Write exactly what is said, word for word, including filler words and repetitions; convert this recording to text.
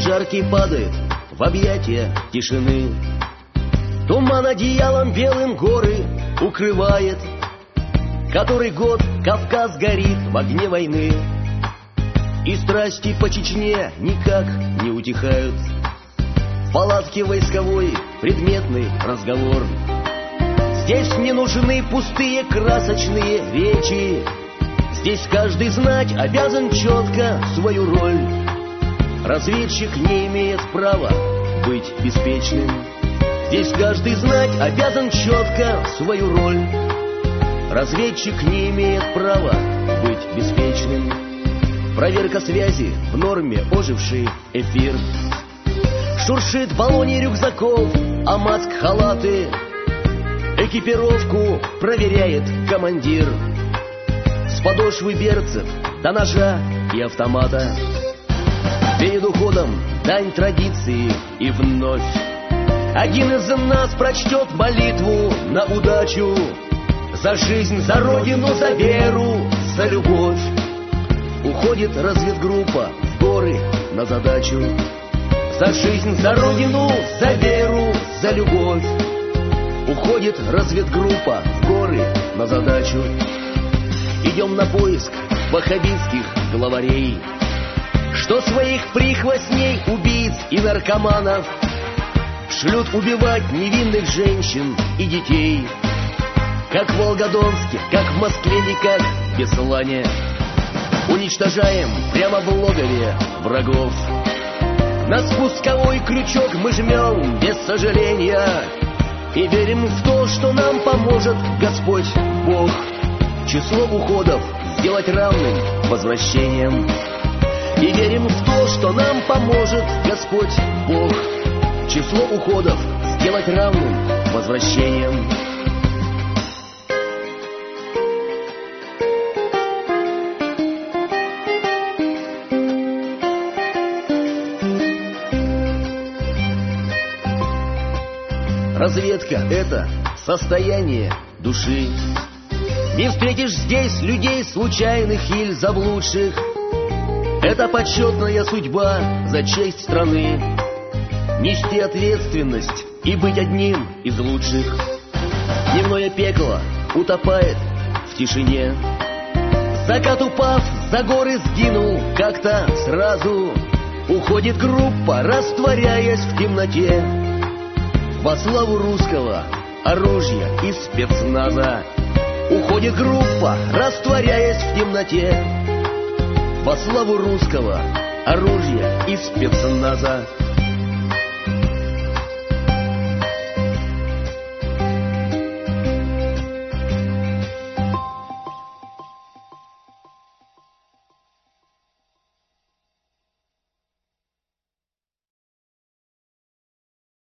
жаркий падает в объятия тишины. Туман одеялом белым горы укрывает. Который год Кавказ горит в огне войны. И страсти по Чечне никак не утихают. В палатке войсковой предметный разговор. Здесь не нужны пустые красочные речи. Здесь каждый знать обязан четко свою роль. Разведчик не имеет права быть беспечным. Здесь каждый знать обязан четко свою роль. Разведчик не имеет права быть беспечным. Проверка связи в норме, оживший эфир. Шуршит в баллоне рюкзаков, а маск халаты. Экипировку проверяет командир. С подошвы берцев до ножа и автомата. Перед уходом дань традиции и вновь один из нас прочтет молитву на удачу. За жизнь, за родину, за веру, за любовь. Уходит разведгруппа в горы на задачу. За жизнь, за родину, за веру, за любовь. Уходит разведгруппа в горы на задачу. Идем на поиск ваххабитских главарей, что своих прихвостней, убийц и наркоманов шлют убивать невинных женщин и детей. Как в Волгодонске, как в Москве и как в Беслане. Уничтожаем прямо в логове врагов. На спусковой крючок мы жмем без сожаления. И верим в то, что нам поможет Господь Бог. Число уходов сделать равным возвращением. И верим в то, что нам поможет Господь Бог. Число уходов сделать равным возвращением. Разведка — это состояние души. Не встретишь здесь людей случайных или заблудших. Это почетная судьба за честь страны. Нести ответственность и быть одним из лучших. Дневное пекло утопает в тишине. Закат, упав за горы, сгинул как-то сразу. Уходит группа, растворяясь в темноте. Во славу русского оружия и спецназа. Уходит группа, растворяясь в темноте. Во славу русского оружия и спецназа.